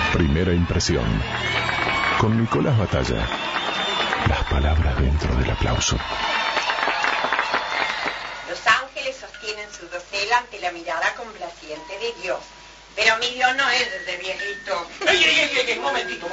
Primera impresión. Con Nicolás Batalla. Las palabras dentro del aplauso. Los ángeles sostienen su dosel ante la mirada complaciente de Dios. Pero mi Dios no es desde viejito. ¡Ey! Momentito.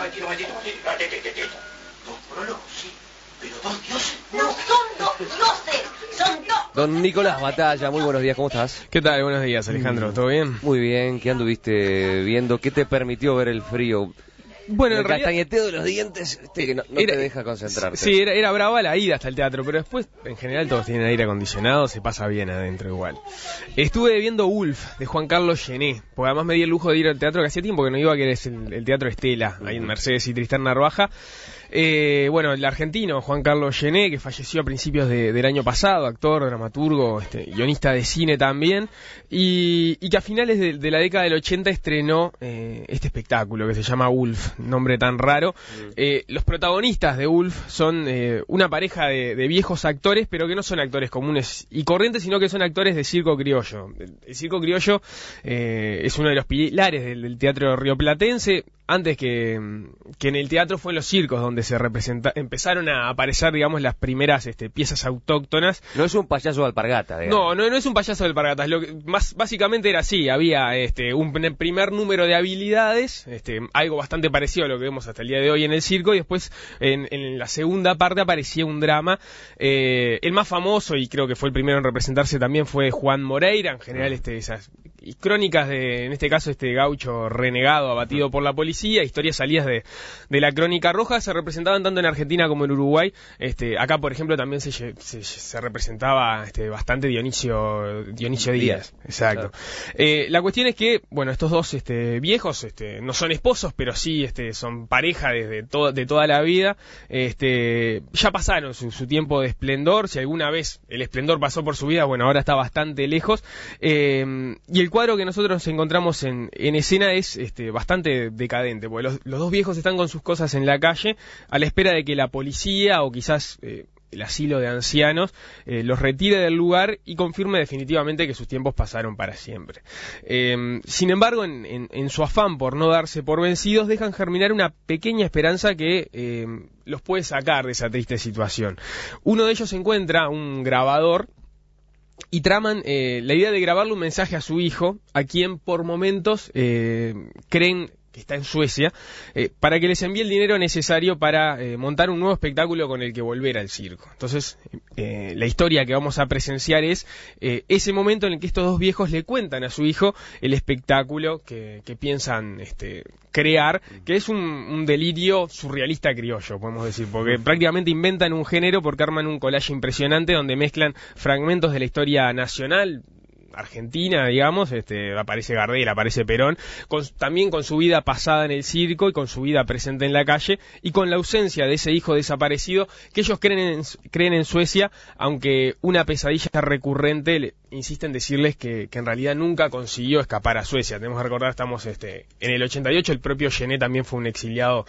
Dos prólogos, sí, pero dos dioses. No son dos dioses, son dos. Don Nicolás Batalla, muy buenos días, ¿cómo estás? ¿Qué tal? Buenos días, Alejandro, ¿todo bien? Muy bien, ¿qué anduviste viendo? ¿Qué te permitió ver el frío? Bueno, el castañeteo de los dientes que no te deja concentrarte. Sí, era brava la ida hasta el teatro, pero después, en general, todos tienen aire acondicionado, se pasa bien adentro igual. Estuve viendo Wolf, de Juan Carlos Gené, porque además me di el lujo de ir al teatro que hacía tiempo que no iba, que es el Teatro Estela, ahí en Mercedes y Tristán Narvaja. Bueno, el argentino Juan Carlos Gené, que falleció a principios del año pasado, actor, dramaturgo, guionista de cine también, y que a finales de la década del 80 estrenó este espectáculo que se llama Wolf, nombre tan raro. Los protagonistas de Wolf son una pareja de viejos actores, pero que no son actores comunes y corrientes, sino que son actores de circo criollo. El circo criollo es uno de los pilares del teatro rioplatense. Antes que en el teatro fue en los circos donde se empezaron a aparecer, digamos, las primeras piezas autóctonas. No es un payaso de alpargatas, digamos. No es un payaso de alpargatas. Lo que más básicamente era así, había un primer número de habilidades, algo bastante parecido a lo que vemos hasta el día de hoy en el circo, y después en la segunda parte aparecía un drama. El más famoso, y creo que fue el primero en representarse también, fue Juan Moreira. En general esas crónicas en este caso gaucho renegado, abatido por la policía, historias salidas de la Crónica Roja, se representaban tanto en Argentina como en Uruguay. Acá, por ejemplo, también se representaba bastante Dionisio Díaz. Exacto. Claro. La cuestión es que, bueno, estos dos viejos no son esposos, pero sí son pareja de toda la vida. Ya pasaron su tiempo de esplendor. Si alguna vez el esplendor pasó por su vida, bueno, ahora está bastante lejos. Y el cuadro que nosotros encontramos en escena es bastante decadente, porque los dos viejos están con sus cosas en la calle a la espera de que la policía o quizás el asilo de ancianos los retire del lugar y confirme definitivamente que sus tiempos pasaron para siempre. Sin embargo, en su afán por no darse por vencidos, dejan germinar una pequeña esperanza que los puede sacar de esa triste situación. Uno de ellos encuentra un grabador y traman la idea de grabarle un mensaje a su hijo, a quien por momentos creen que está en Suecia, para que les envíe el dinero necesario para montar un nuevo espectáculo con el que volver al circo. Entonces, la historia que vamos a presenciar es ese momento en el que estos dos viejos le cuentan a su hijo el espectáculo que piensan crear, que es un delirio surrealista criollo, podemos decir, porque prácticamente inventan un género porque arman un collage impresionante donde mezclan fragmentos de la historia nacional argentina, digamos, aparece Gardel, aparece Perón, también con su vida pasada en el circo y con su vida presente en la calle y con la ausencia de ese hijo desaparecido que ellos creen en Suecia, aunque una pesadilla recurrente insiste en decirles que en realidad nunca consiguió escapar a Suecia. Tenemos que recordar, estamos en el 88, el propio Gené también fue un exiliado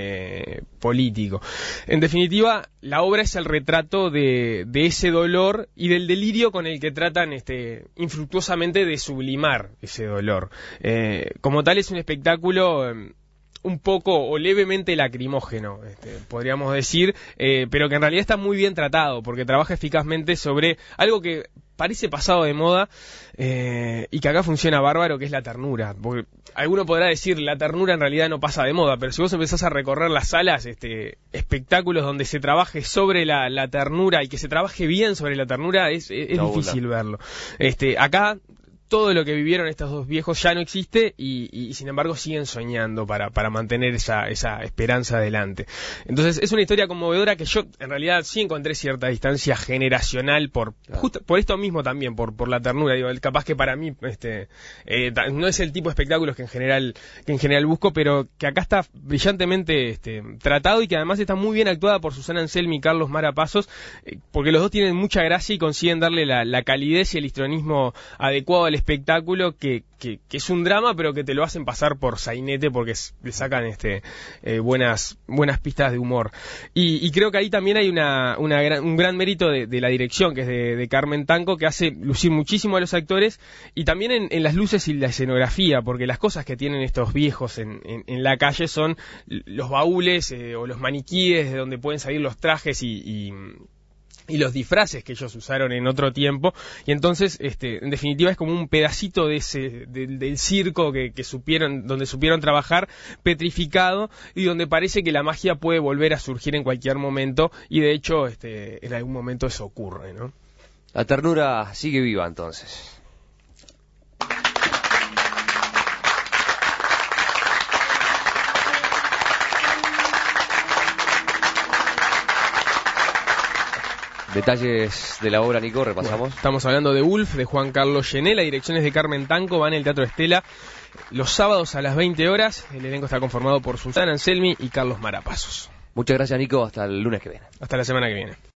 político. En definitiva, la obra es el retrato de ese dolor y del delirio con el que tratan infructuosamente de sublimar ese dolor. Como tal, es un espectáculo un poco o levemente lacrimógeno, podríamos decir, pero que en realidad está muy bien tratado porque trabaja eficazmente sobre algo que parece pasado de moda y que acá funciona bárbaro, que es la ternura. Porque alguno podrá decir, la ternura en realidad no pasa de moda, pero si vos empezás a recorrer las salas, espectáculos donde se trabaje sobre la ternura y que se trabaje bien sobre la ternura, es difícil verlo. Acá todo lo que vivieron estos dos viejos ya no existe y sin embargo siguen soñando para mantener esa esperanza adelante. Entonces es una historia conmovedora que yo en realidad sí encontré cierta distancia generacional justo por esto mismo también, por la ternura. Digo, capaz que para mí no es el tipo de espectáculos que en general busco, pero que acá está brillantemente tratado y que además está muy bien actuada por Susana Anselmi y Carlos Mara Pasos, porque los dos tienen mucha gracia y consiguen darle la calidez y el histrionismo adecuado al espectáculo que es un drama, pero que te lo hacen pasar por sainete porque le sacan buenas pistas de humor. Y creo que ahí también hay un gran mérito de la dirección, que es de Carmen Tanco, que hace lucir muchísimo a los actores, y también en las luces y la escenografía, porque las cosas que tienen estos viejos en la calle son los baúles o los maniquíes de donde pueden salir los trajes y los disfraces que ellos usaron en otro tiempo, y entonces en definitiva es como un pedacito del circo donde supieron trabajar, petrificado, y donde parece que la magia puede volver a surgir en cualquier momento, y de hecho en algún momento eso ocurre, ¿no? La ternura sigue viva entonces. Detalles de la obra, Nico, repasamos. Bueno, estamos hablando de Ulf, de Juan Carlos Gené, la dirección es de Carmen Tanco, va en el Teatro Estela los sábados a las 20 horas. El elenco está conformado por Susana Anselmi y Carlos Marapasos. Muchas gracias, Nico. Hasta el lunes que viene. Hasta la semana que viene.